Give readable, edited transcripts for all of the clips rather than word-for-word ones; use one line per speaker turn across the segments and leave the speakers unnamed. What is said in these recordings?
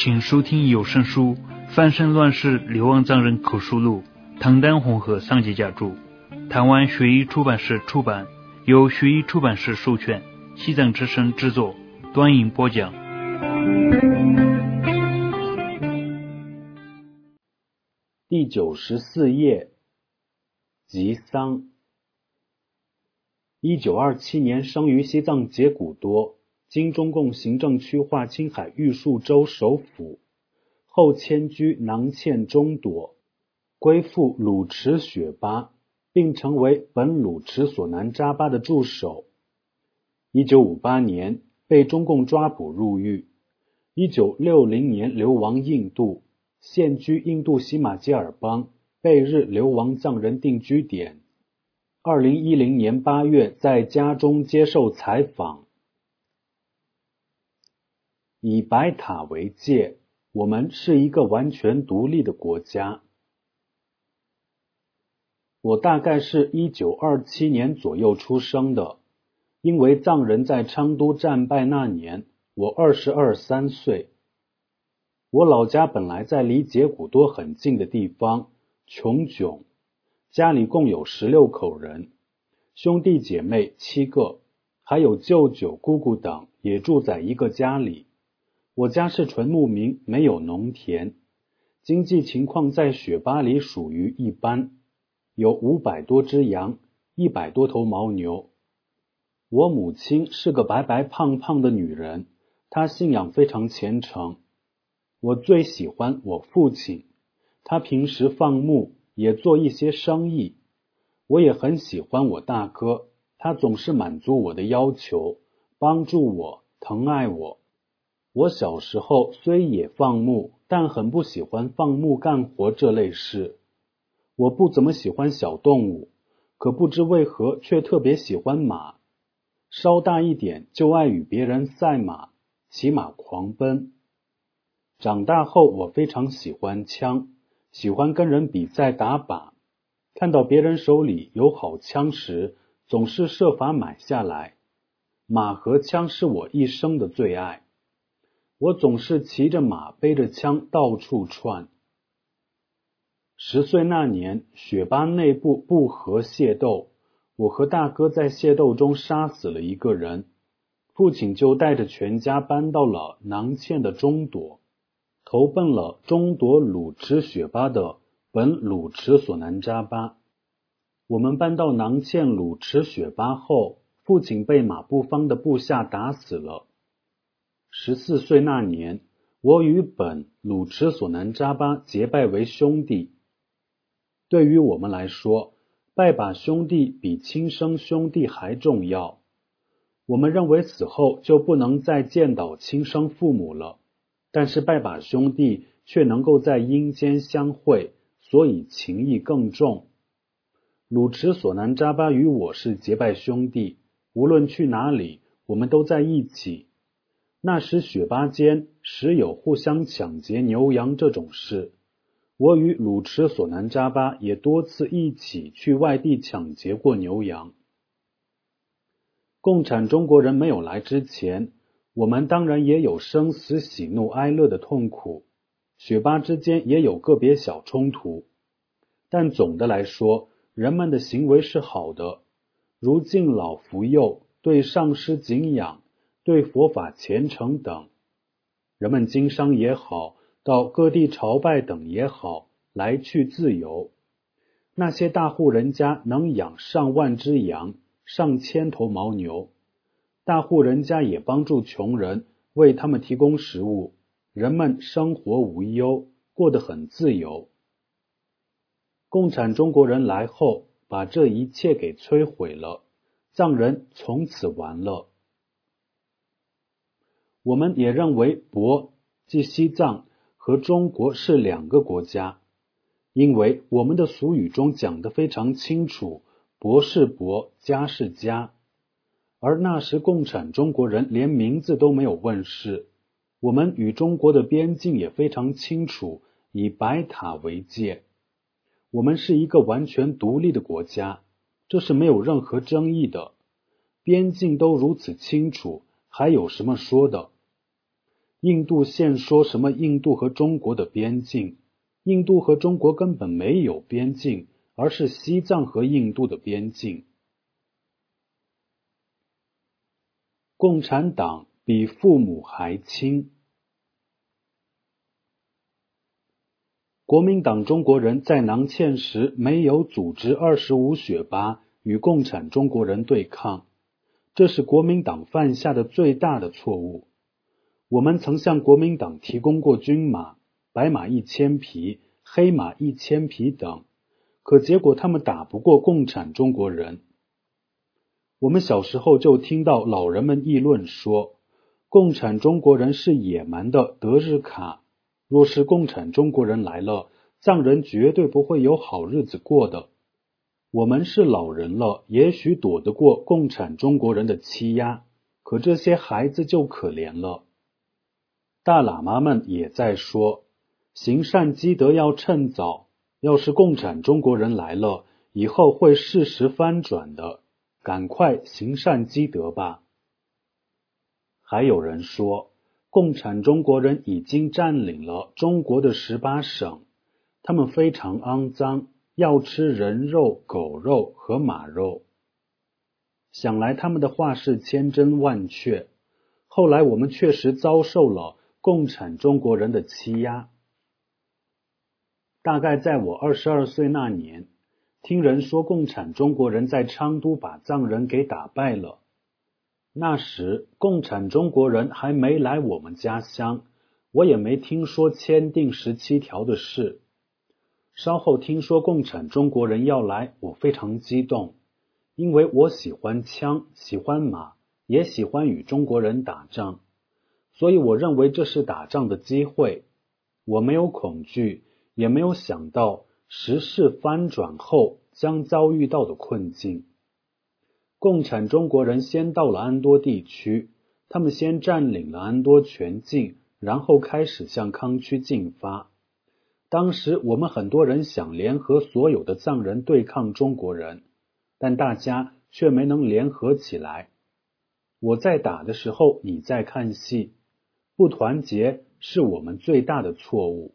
请收听有声书《翻身乱世流亡藏人口述录》，唐丹红和桑吉甲著，台湾学艺出版社出版，由学艺出版社授权，西藏之声制作，端影播讲。
第94页，吉桑。1927年生于西藏杰古多，今中共行政区划青海玉树州首府，后迁居囊谦中朵，归附鲁池雪巴，并成为本鲁池索南扎巴的助手。1958年被中共抓捕入狱，1960年流亡印度，现居印度喜马偕尔邦贝日流亡藏人定居点。2010年8月在家中接受采访。以白塔为界，我们是一个完全独立的国家。我大概是1927年左右出生的，因为藏人在昌都战败那年，我22、3岁。我老家本来在离杰古多很近的地方，琼迥，家里共有16口人，兄弟姐妹7个，还有舅舅、姑姑等也住在一个家里。我家是纯牧民，没有农田，经济情况在雪巴里属于一般，有500多只羊，100多头牦牛。我母亲是个白白胖胖的女人，她信仰非常虔诚。我最喜欢我父亲，他平时放牧，也做一些生意。我也很喜欢我大哥，他总是满足我的要求，帮助我，疼爱我。我小时候虽也放牧，但很不喜欢放牧干活这类事。我不怎么喜欢小动物，可不知为何却特别喜欢马。稍大一点就爱与别人赛马，骑马狂奔。长大后我非常喜欢枪，喜欢跟人比赛打靶。看到别人手里有好枪时，总是设法买下来。马和枪是我一生的最爱。我总是骑着马，背着枪到处窜。10岁那年，雪巴内部不和械斗，我和大哥在械斗中杀死了一个人，父亲就带着全家搬到了囊谦的中朵，投奔了中朵鲁池雪巴的本鲁池索南扎巴。我们搬到囊谦鲁池雪巴后，父亲被马步芳的部下打死了。14岁那年，我与本鲁池索南扎巴结拜为兄弟。对于我们来说，拜把兄弟比亲生兄弟还重要。我们认为死后就不能再见到亲生父母了，但是拜把兄弟却能够在阴间相会，所以情谊更重。鲁池索南扎巴与我是结拜兄弟，无论去哪里，我们都在一起。那时雪巴间时有互相抢劫牛羊这种事，我与鲁池索南扎巴也多次一起去外地抢劫过牛羊。共产中国人没有来之前，我们当然也有生死喜怒哀乐的痛苦，雪巴之间也有个别小冲突，但总的来说，人们的行为是好的，如敬老扶幼，对上师敬仰，对佛法虔诚等。人们经商也好，到各地朝拜等也好，来去自由。那些大户人家能养上万只羊，上千头牦牛。大户人家也帮助穷人，为他们提供食物，人们生活无忧，过得很自由。共产中国人来后，把这一切给摧毁了，藏人从此完了。我们也认为渤即西藏和中国是2个国家，因为我们的俗语中讲得非常清楚，渤是渤，家是家。而那时共产中国人连名字都没有问世，我们与中国的边境也非常清楚，以白塔为界。我们是一个完全独立的国家，这是没有任何争议的。边境都如此清楚，还有什么说的？ 印度现说什么印度和中国的边境，印度和中国根本没有边境，而是西藏和印度的边境。共产党比父母还亲。国民党中国人在囊谦时没有组织25血巴与共产中国人对抗，这是国民党犯下的最大的错误。我们曾向国民党提供过军马，白马1000匹，黑马1000匹等，可结果他们打不过共产中国人。我们小时候就听到老人们议论说，共产中国人是野蛮的德日卡，若是共产中国人来了，藏人绝对不会有好日子过的。我们是老人了，也许躲得过共产中国人的欺压，可这些孩子就可怜了。大喇嘛们也在说，行善积德要趁早，要是共产中国人来了，以后会事实翻转的，赶快行善积德吧。还有人说，共产中国人已经占领了中国的18省，他们非常肮脏，要吃人肉、狗肉和马肉。想来他们的话是千真万确，后来我们确实遭受了共产中国人的欺压。大概在我22岁那年，听人说共产中国人在昌都把藏人给打败了。那时共产中国人还没来我们家乡，我也没听说签订17条的事。稍后听说共产中国人要来，我非常激动，因为我喜欢枪，喜欢马，也喜欢与中国人打仗，所以我认为这是打仗的机会。我没有恐惧，也没有想到时势翻转后将遭遇到的困境。共产中国人先到了安多地区，他们先占领了安多全境，然后开始向康区进发。当时我们很多人想联合所有的藏人对抗中国人，但大家却没能联合起来。我在打的时候，你在看戏，不团结是我们最大的错误。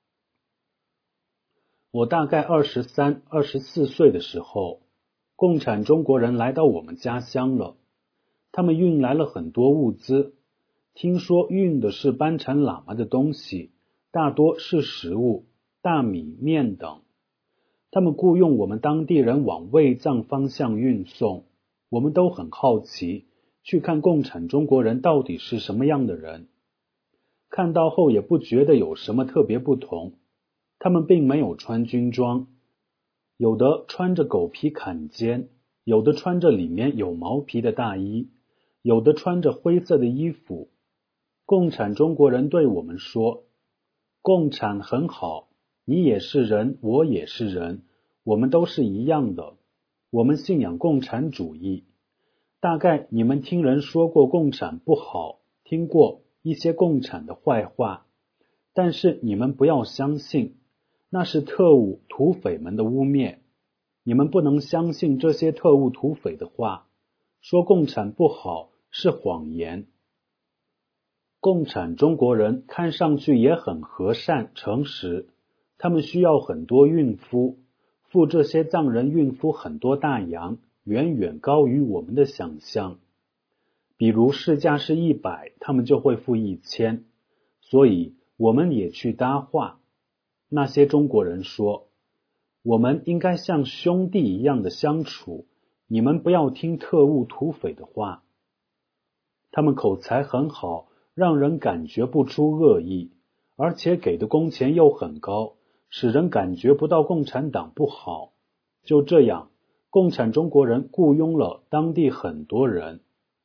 我大概23、24岁的时候，共产中国人来到我们家乡了，他们运来了很多物资，听说运的是班禅喇嘛的东西，大多是食物，大米、面等。他们雇佣我们当地人往卫藏方向运送，我们都很好奇，去看共产中国人到底是什么样的人。看到后也不觉得有什么特别不同，他们并没有穿军装，有的穿着狗皮坎肩，有的穿着里面有毛皮的大衣，有的穿着灰色的衣服。共产中国人对我们说，共产很好，你也是人，我也是人，我们都是一样的，我们信仰共产主义。大概你们听人说过共产不好，听过一些共产的坏话，但是你们不要相信，那是特务土匪们的污蔑，你们不能相信这些特务土匪的话，说共产不好是谎言。共产中国人看上去也很和善诚实，他们需要很多孕妇，付这些藏人孕妇很多大洋，远远高于我们的想象。比如市价是100，他们就会付1000，所以我们也去搭话。那些中国人说，我们应该像兄弟一样的相处，你们不要听特务土匪的话。他们口才很好，让人感觉不出恶意，而且给的工钱又很高，使人感觉不到共产党不好。就这样，共产中国人雇佣了当地很多人。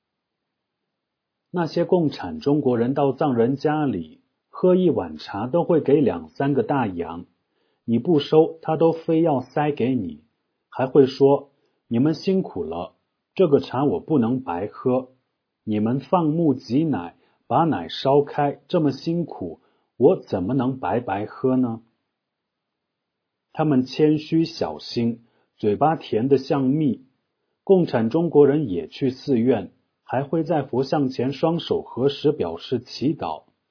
那些共产中国人到藏人家里喝一碗茶都会给2、3个大洋，你不收他都非要塞给你，还会说，你们辛苦了，这个茶我不能白喝，你们放牧挤奶，把奶烧开，这么辛苦，我怎么能白白喝呢？他们谦虚小心，嘴巴甜得像蜜。共产中国人也去寺院，还会在佛像前双手合十表示祈祷。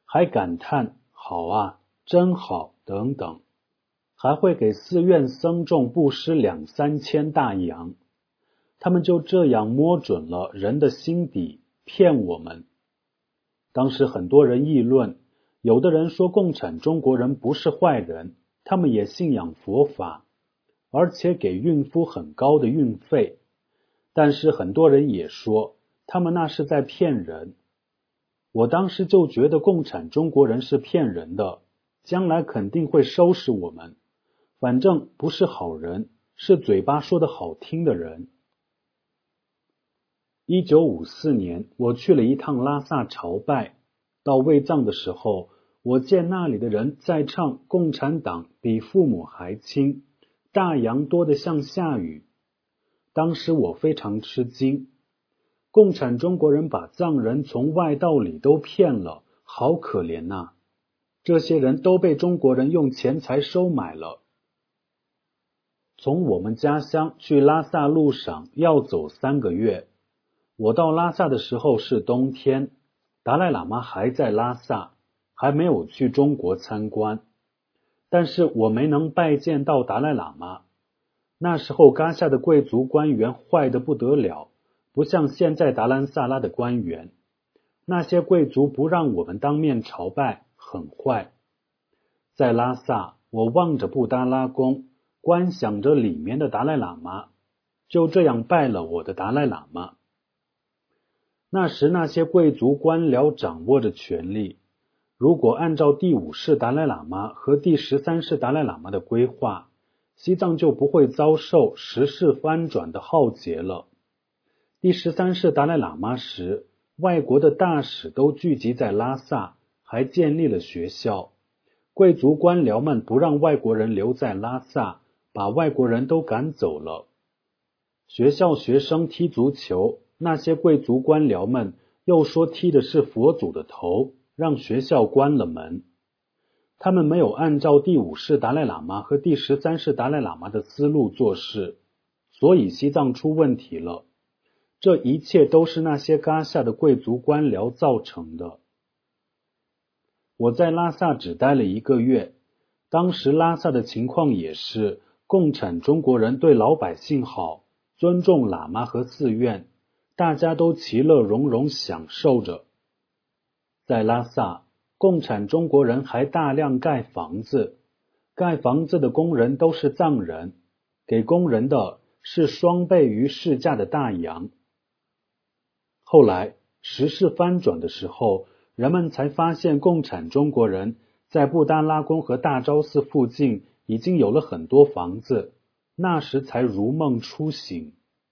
还感叹好啊，真好等等，还会给寺院僧众布施2、3千大洋。他们就这样摸准了人的心底，骗我们。当时很多人议论，有的人说共产中国人不是坏人，他们也信仰佛法，而且给孕妇很高的运费。但是很多人也说，他们那是在骗人。我当时就觉得共产中国人是骗人的，将来肯定会收拾我们，反正不是好人，是嘴巴说的好听的人。1954年，我去了一趟拉萨朝拜，到卫藏的时候，我见那里的人在唱共产党比父母还亲，大洋多得像下雨。当时我非常吃惊，共产中国人把藏人从外到里都骗了，好可怜呐！这些人都被中国人用钱财收买了。从我们家乡去拉萨路上要走3个月，我到拉萨的时候是冬天，达赖喇嘛还在拉萨，还没有去中国参观。但是我没能拜见到达赖喇嘛。那时候噶夏的贵族官员坏得不得了，不像现在达兰萨拉的官员。那些贵族不让我们当面朝拜，很坏。在拉萨，我望着布达拉宫，观想着里面的达赖喇嘛，就这样拜了我的达赖喇嘛。那时那些贵族官僚掌握着权力，如果按照第5世达赖喇嘛和第13世达赖喇嘛的规划，西藏就不会遭受时势翻转的浩劫了。第13世达赖喇嘛时，外国的大使都聚集在拉萨，还建立了学校。贵族官僚们不让外国人留在拉萨，把外国人都赶走了。学校学生踢足球，那些贵族官僚们又说踢的是佛祖的头，让学校关了门。他们没有按照第5世达赖喇嘛和第13世达赖喇嘛的思路做事，所以西藏出问题了。这一切都是那些噶夏的贵族官僚造成的。我在拉萨只待了1个月，当时拉萨的情况也是，共产中国人对老百姓好，尊重喇嘛和寺院，大家都其乐融融享受着。在拉萨，共产中国人还大量盖房子，盖房子的工人都是藏人，给工人的是双倍于市价的大洋。后来时势翻转的时候，人们才发现共产中国人在布达拉宫和大昭寺附近已经有了很多房子，那时才如梦初醒。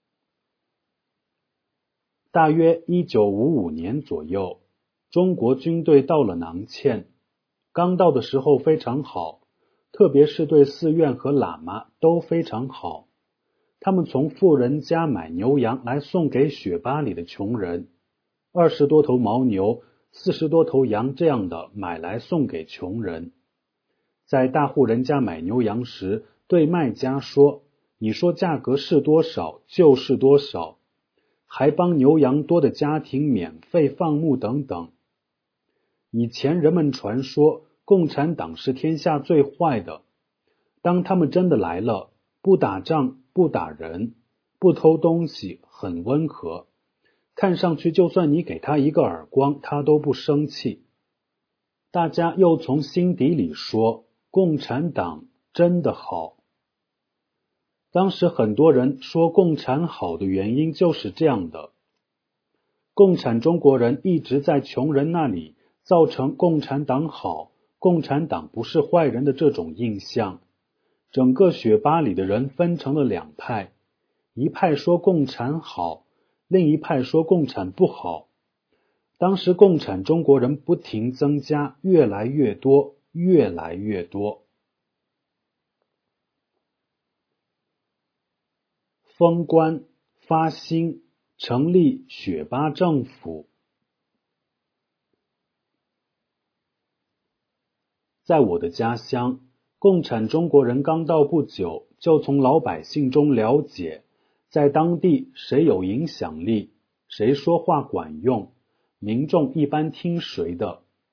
大约1955年左右，中国军队到了囊谦，刚到的时候非常好，特别是对寺院和喇嘛都非常好。他们从富人家买牛羊来送给雪巴里的穷人，20多头牦牛、40多头羊这样的买来送给穷人。在大户人家买牛羊时，对卖家说，你说价格是多少就是多少，还帮牛羊多的家庭免费放牧等等。以前人们传说共产党是天下最坏的，当他们真的来了，不打仗，不打人，不偷东西，很温和，看上去就算你给他一个耳光，他都不生气。大家又从心底里说，共产党真的好。当时很多人说共产好的原因就是这样的。共产中国人一直在穷人那里造成共产党好，共产党不是坏人的这种印象。整个雪巴里的人分成了2派，一派说共产好，另一派说共产不好。当时共产中国人不停增加，越来越多，越来越多。封官发心成立雪巴政府。在我的家乡，共产中国人刚到不久，就从老百姓中了解，在当地谁有影响力，谁说话管用，民众一般听谁的。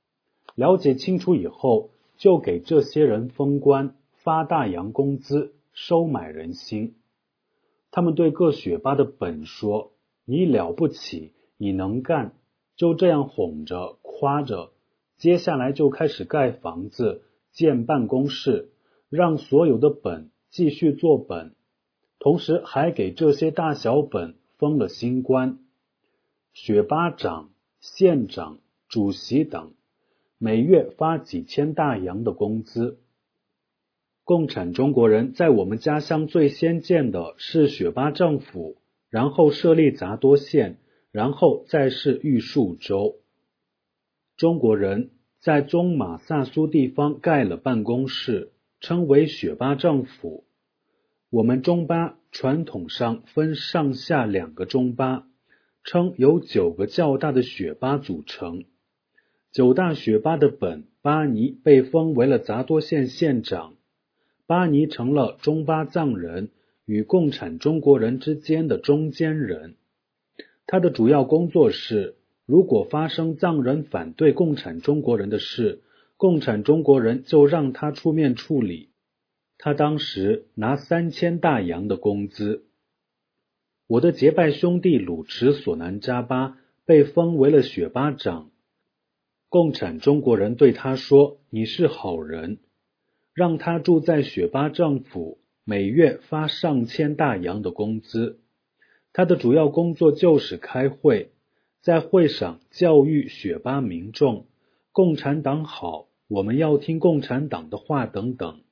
了解清楚以后，就给这些人封官，发大洋工资，收买人心。他们对各学霸的本说：你了不起，你能干，就这样哄着夸着，接下来就开始盖房子，建办公室，让所有的本继续做本，同时还给这些大小本封了新官，学霸长、县长、主席等，每月发几千大洋的工资。共产中国人在我们家乡最先建的是雪巴政府，然后设立杂多县，然后再是玉树州。中国人在中马萨苏地方盖了办公室，称为雪巴政府。我们中巴传统上分上下2个中巴，称由9个较大的雪巴组成。9大雪巴的本巴尼被封为了杂多县县长，巴尼成了中巴藏人与共产中国人之间的中间人。他的主要工作是，如果发生藏人反对共产中国人的事，共产中国人就让他出面处理。他当时拿3000大洋的工资。我的结拜兄弟鲁池索南扎巴被封为了雪巴长。共产中国人对他说：你是好人，让他住在雪巴政府，每月发上千大洋的工资。他的主要工作就是开会，在会上教育雪巴民众，共产党好，我们要听共产党的话等等。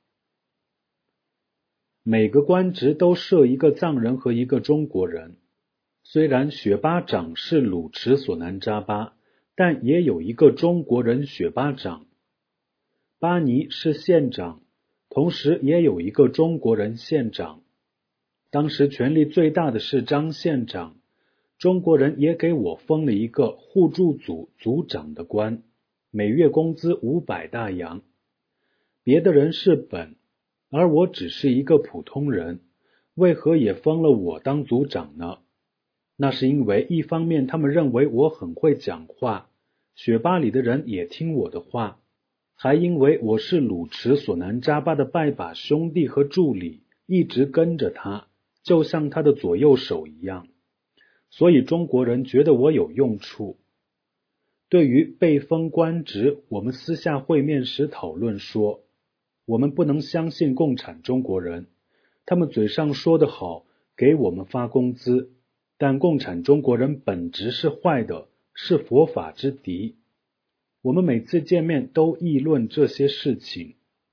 每个官职都设一个藏人和一个中国人。虽然雪巴长是鲁池索南扎巴，但也有一个中国人雪巴长。巴尼是县长，同时也有一个中国人县长。当时权力最大的是张县长，中国人也给我封了一个互助组组长的官，每月工资500大洋。别的人是本，而我只是一个普通人，为何也封了我当组长呢？那是因为一方面他们认为我很会讲话，雪巴里的人也听我的话，还因为我是鲁池索南扎巴的拜把兄弟和助理，一直跟着他，就像他的左右手一样，所以中国人觉得我有用处。对于被封官职，我们私下会面时讨论说，我们不能相信共产中国人，他们嘴上说得好，给我们发工资，但共产中国人本质是坏的，是佛法之敌。我们每次见面都议论这些事情。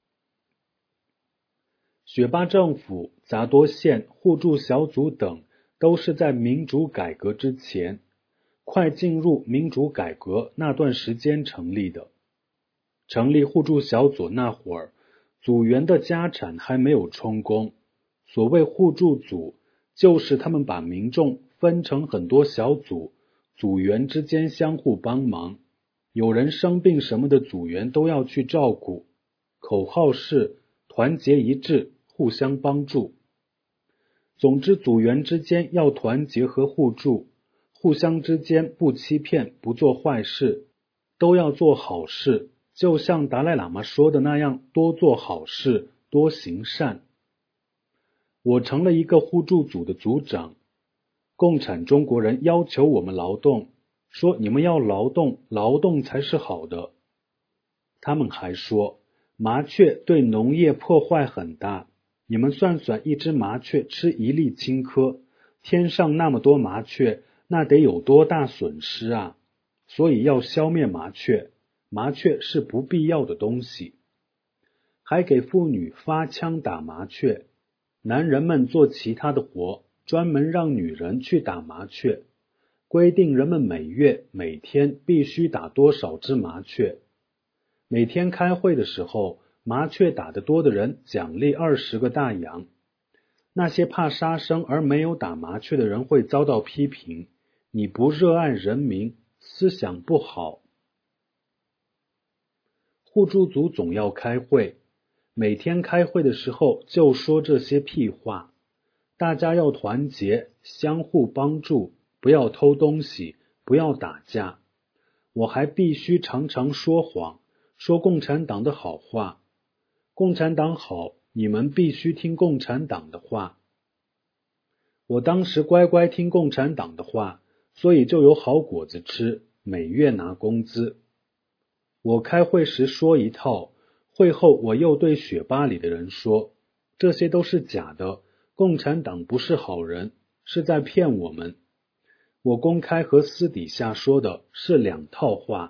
雪巴政府、杂多县、互助小组等都是在民主改革之前，快进入民主改革那段时间成立的。成立互助小组那会儿，组员的家产还没有充公。所谓互助组，就是他们把民众分成很多小组，组员之间相互帮忙，有人生病什么的，组员都要去照顾。口号是团结一致，互相帮助。总之，组员之间要团结和互助，互相之间不欺骗，不做坏事，都要做好事，就像达赖喇嘛说的那样，多做好事，多行善。我成了一个互助组的组长。共产中国人要求我们劳动，说你们要劳动，劳动才是好的。他们还说，麻雀对农业破坏很大，你们算算，一只麻雀吃1粒青稞，天上那么多麻雀，那得有多大损失啊！所以要消灭麻雀，麻雀是不必要的东西。还给妇女发枪打麻雀，男人们做其他的活，专门让女人去打麻雀，规定人们每月每天必须打多少只麻雀。每天开会的时候，麻雀打得多的人奖励20个大洋。那些怕杀生而没有打麻雀的人会遭到批评，你不热爱人民，思想不好。互助组总要开会，每天开会的时候就说这些屁话。大家要团结，相互帮助，不要偷东西，不要打架。我还必须常常说谎， 说共产党的好话。共产党好，你们必须听共产党的话。我当时乖乖听共产党的话，所以就有好果子吃，每月拿工资。我开会时说一套，会后我又对雪巴里的人说，这些都是假的，共产党不是好人，是在骗我们。我公开和私底下说的是两套话。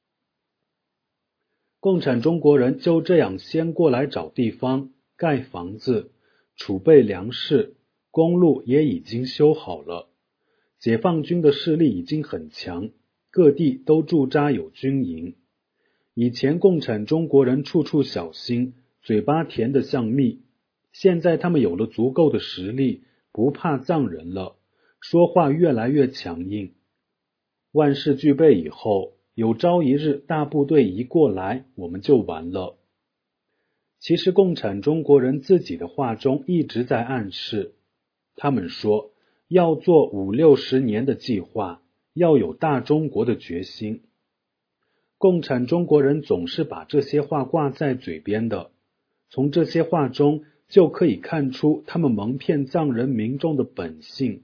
共产中国人就这样先过来找地方，盖房子，储备粮食，公路也已经修好了。解放军的势力已经很强，各地都驻扎有军营。以前共产中国人处处小心，嘴巴甜得像蜜，现在他们有了足够的实力，不怕藏人了，说话越来越强硬。万事俱备以后，有朝一日大部队一过来，我们就完了。其实共产中国人自己的话中一直在暗示，他们说要做50、60年的计划，要有大中国的决心。共产中国人总是把这些话挂在嘴边的，从这些话中就可以看出他们蒙骗藏人民众的本性。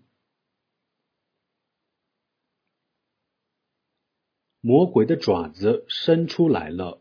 魔鬼的爪子伸出来了。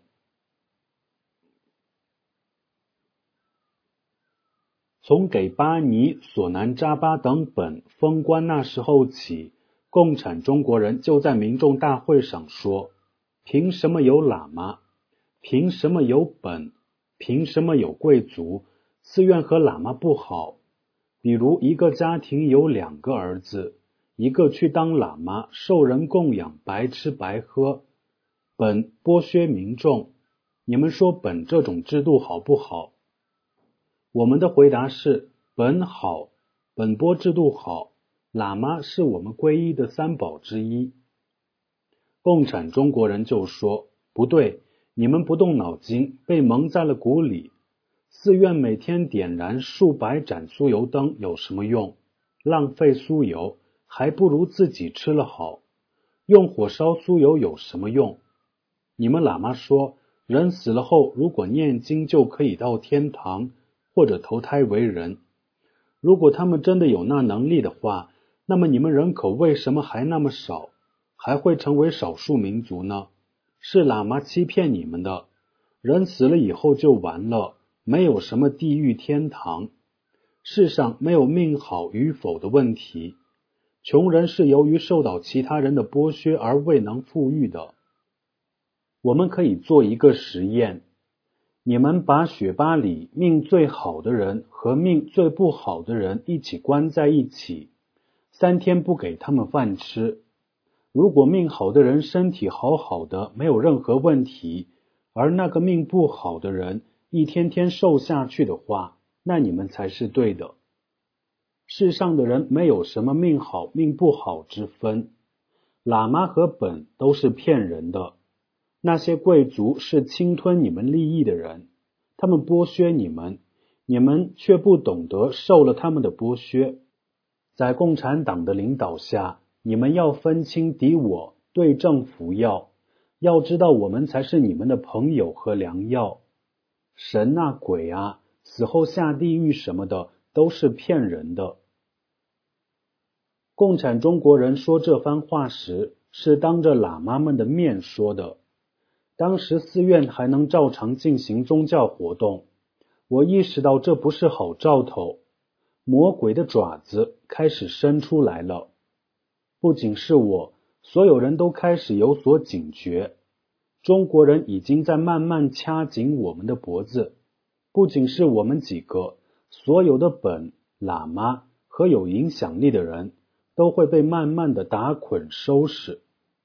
从给巴尼、索南扎巴等本封官那时候起，共产中国人就在民众大会上说，凭什么有喇嘛？凭什么有本？凭什么有贵族？寺院和喇嘛不好。比如一个家庭有2个儿子，一个去当喇嘛，受人供养，白吃白喝，本剥削民众。你们说本这种制度好不好？我们的回答是，本好，本剥制度好，喇嘛是我们皈依的3宝之一。共产中国人就说，不对，你们不动脑筋，被蒙在了鼓里。寺院每天点燃数百盏酥油灯有什么用？浪费酥油，还不如自己吃了好。用火烧酥油有什么用？你们喇嘛说，人死了后如果念经就可以到天堂，或者投胎为人。如果他们真的有那能力的话，那么你们人口为什么还那么少，还会成为少数民族呢？是喇嘛欺骗你们的。人死了以后就完了，没有什么地狱天堂。世上没有命好与否的问题。穷人是由于受到其他人的剥削而未能富裕的。我们可以做一个实验，你们把雪巴里命最好的人和命最不好的人一起关在一起，3天不给他们饭吃。如果命好的人身体好好的，没有任何问题，而那个命不好的人一天天瘦下去的话，那你们才是对的。世上的人没有什么命好命不好之分，喇嘛和本都是骗人的。那些贵族是侵吞你们利益的人，他们剥削你们，你们却不懂得受了他们的剥削。在共产党的领导下，你们要分清敌我，对症服药，要知道我们才是你们的朋友和良药。神啊鬼啊，死后下地狱什么的都是骗人的。共产中国人说这番话时，是当着喇嘛们的面说的。当时寺院还能照常进行宗教活动，我意识到这不是好兆头，魔鬼的爪子开始伸出来了。不仅是我，所有人都开始有所警觉。中国人已经在慢慢掐紧我们的脖子，不仅是我们几个，所有的本、喇嘛和有影响力的人都会被慢慢的打捆收拾。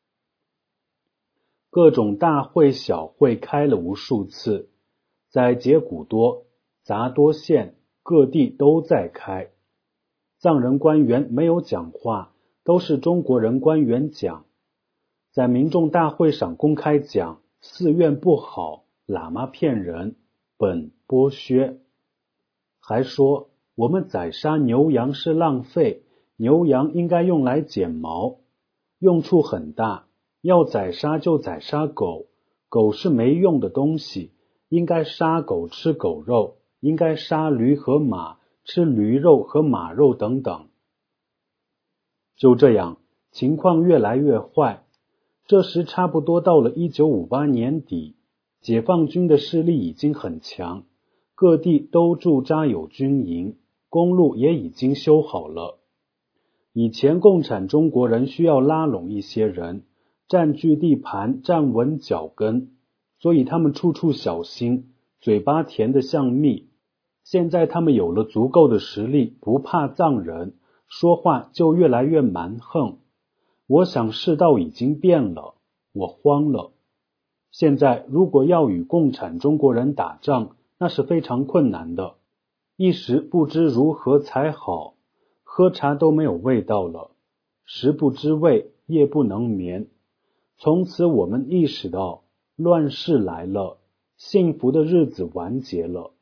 各种大会小会开了无数次，在杰古多、杂多县各地都在开。藏人官员没有讲话，都是中国人官员讲。在民众大会上公开讲，寺院不好，喇嘛骗人，本剥削。还说我们宰杀牛羊是浪费，牛羊应该用来剪毛，用处很大。要宰杀就宰杀狗， 狗是没用的东西，应该杀狗吃狗肉，应该杀驴和马吃驴肉和马肉等等。就这样，情况越来越坏。这时差不多到了1958年底，解放军的势力已经很强，各地都驻扎有军营，公路也已经修好了。以前共产中国人需要拉拢一些人，占据地盘，站稳脚跟，所以他们处处小心，嘴巴甜得像蜜。现在他们有了足够的实力，不怕藏人，说话就越来越蛮横。我想世道已经变了，我慌了。现在如果要与共产中国人打仗，那是非常困难的，一时不知如何才好，喝茶都没有味道了，食不知味，夜不能眠。从此我们意识到，乱世来了，幸福的日子完结了。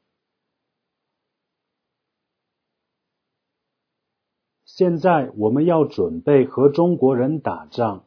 现在我们要准备和中国人打仗。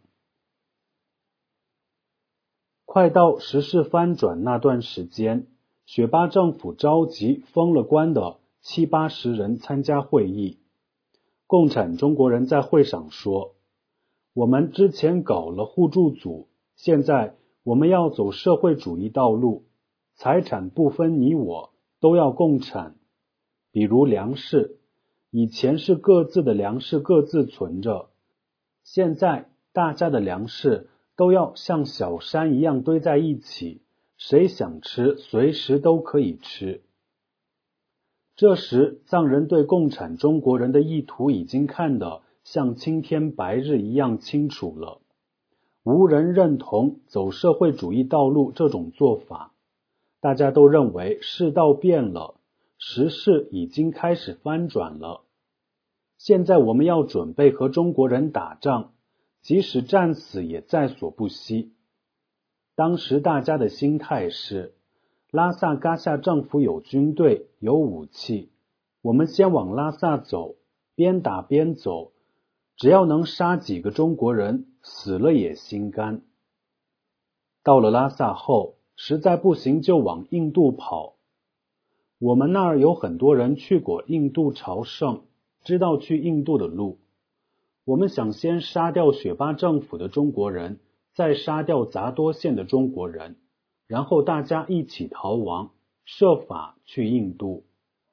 快到时势翻转那段时间，雪巴政府召集封了官的70-80人参加会议。共产中国人在会上说，我们之前搞了互助组，现在我们要走社会主义道路，财产不分你我，都要共产。比如粮食，以前是各自的粮食各自存着，现在大家的粮食都要像小山一样堆在一起，谁想吃随时都可以吃。这时藏人对共产中国人的意图已经看得像青天白日一样清楚了，无人认同走社会主义道路这种做法，大家都认为世道变了，时势已经开始翻转了。现在我们要准备和中国人打仗，即使战死也在所不惜。当时大家的心态是，拉萨嘎夏政府有军队，有武器，我们先往拉萨走，边打边走，只要能杀几个中国人，死了也心甘。到了拉萨后，实在不行就往印度跑。我们那儿有很多人去过印度朝圣，知道去印度的路。我们想先杀掉雪巴政府的中国人，再杀掉杂多县的中国人，然后大家一起逃亡，设法去印度。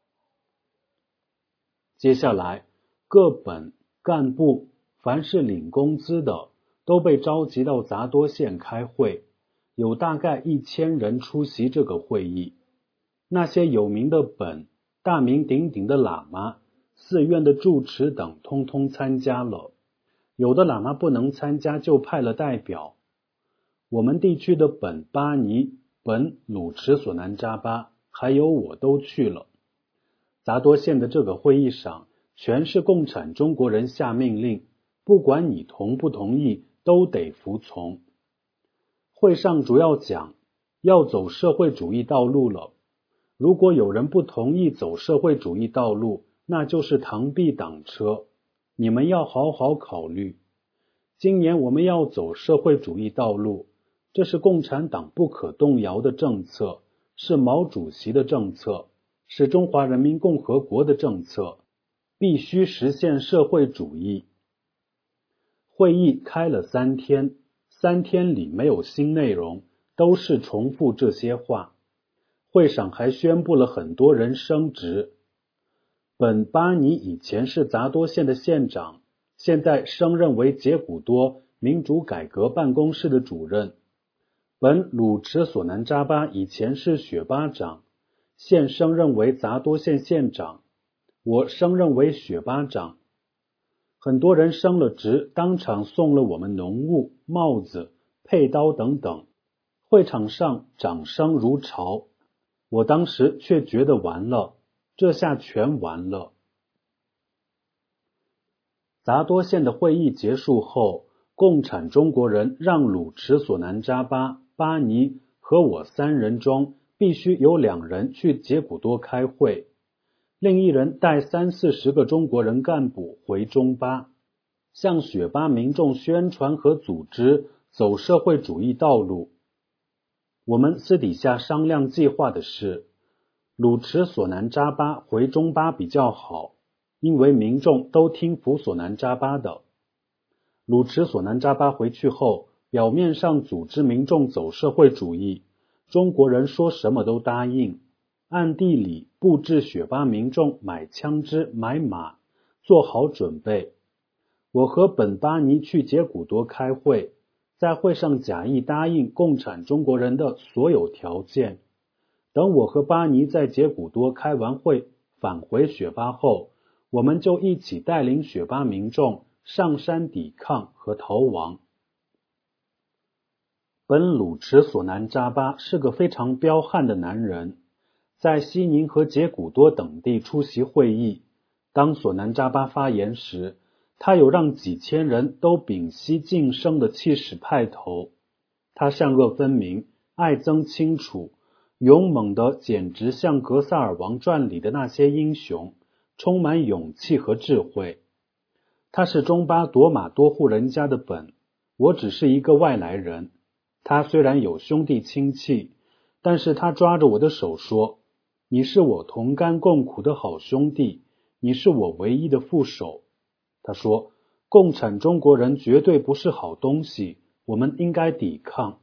接下来，各本干部凡是领工资的都被召集到杂多县开会，有大概1000人出席这个会议。那些有名的本、大名鼎鼎的喇嘛、寺院的住持等通通参加了，有的喇嘛不能参加，就派了代表。我们地区的本巴尼、本鲁池索南扎巴还有我都去了。杂多县的这个会议上，全是共产中国人下命令，不管你同不同意，都得服从。会上主要讲，要走社会主义道路了。如果有人不同意走社会主义道路，那就是螳臂挡车，你们要好好考虑。今年我们要走社会主义道路，这是共产党不可动摇的政策，是毛主席的政策，是中华人民共和国的政策，必须实现社会主义。会议开了3天，3天里没有新内容，都是重复这些话。会上还宣布了很多人升职。本巴尼以前是杂多县的县长，现在升任为杰古多民主改革办公室的主任。本鲁池索南扎巴以前是雪巴长，现升任为杂多县县长，我升任为雪巴长。很多人升了职，当场送了我们农务、帽子、佩刀等等，会场上掌声如潮。我当时却觉得完了，这下全完了。杂多县的会议结束后，共产中国人让鲁池索南扎巴、巴尼和我3人中必须有2人去杰古多开会，另一人带30-40个中国人干部回中巴，向雪巴民众宣传和组织走社会主义道路。 我们私底下商量计划的是，鲁池索南扎巴回中巴比较好，因为民众都听服索南扎巴的。鲁池索南扎巴回去后，表面上组织民众走社会主义，中国人说什么都答应，暗地里布置雪巴民众买枪支、买马，做好准备。我和本巴尼去杰古多开会，在会上假意答应共产中国人的所有条件。等我和巴尼在杰古多开完会，返回雪巴后，我们就一起带领雪巴民众上山抵抗和逃亡。本鲁池索南扎巴是个非常彪悍的男人，在西宁和杰古多等地出席会议。当索南扎巴发言时，他有让几千人都屏息静声的气势派头。他善恶分明，爱憎清楚，勇猛的简直像《格萨尔王传》里的那些英雄，充满勇气和智慧。他是中巴多马多户人家的本，我只是一个外来人。他虽然有兄弟亲戚，但是他抓着我的手说，你是我同甘共苦的好兄弟，你是我唯一的副手。他说，共产中国人绝对不是好东西，我们应该抵抗。